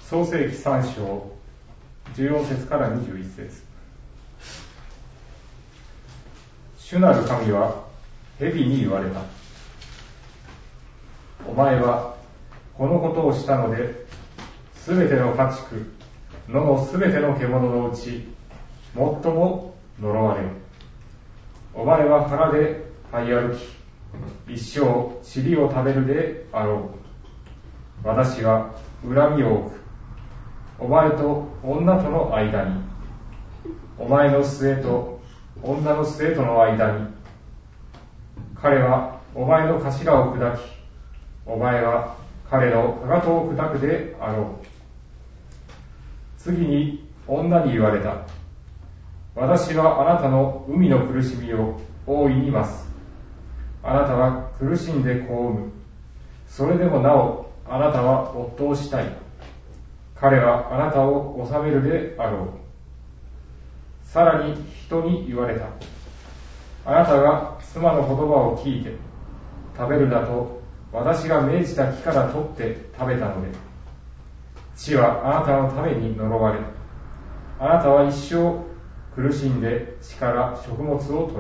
創世記3章14節から21節。主なる神は蛇に言われた。お前はこのことをしたので、すべての家畜、野のすべての獣のうち、最も呪われる。お前は腹で這い歩き、一生塵を食べるであろう。私は恨みを置く。お前と女との間に、お前の末と女の末との間に。彼はお前の頭を砕き、お前は彼のかかとを砕くであろう。次に女に言われた。私はあなたの海の苦しみを大いに増す。あなたは苦しんで子を産む。それでもなおあなたは夫をしたい。彼はあなたを治めるであろう。さらに人に言われた。あなたが妻の言葉を聞いて食べるなと私が命じた木から取って食べたので、地はあなたのために呪われ、あなたは一生苦しんで地から食物を取る。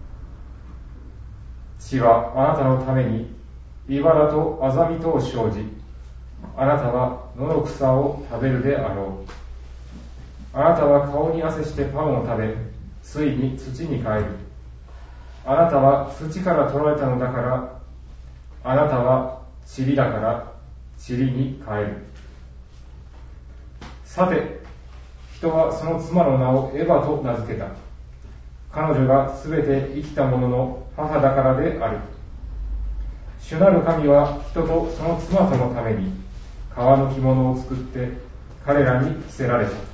地はあなたのために茨とアザミとを生じ、あなたは野の草を食べるであろう。あなたは顔に汗してパンを食べ、ついに土に帰る。あなたは土から取られたのだから、あなたは塵だから塵に帰る。さて、人はその妻の名をエバと名付けた。彼女がすべて生きた者の母だからである。主なる神は人とその妻とのために革の着物を作って彼らに着せられた。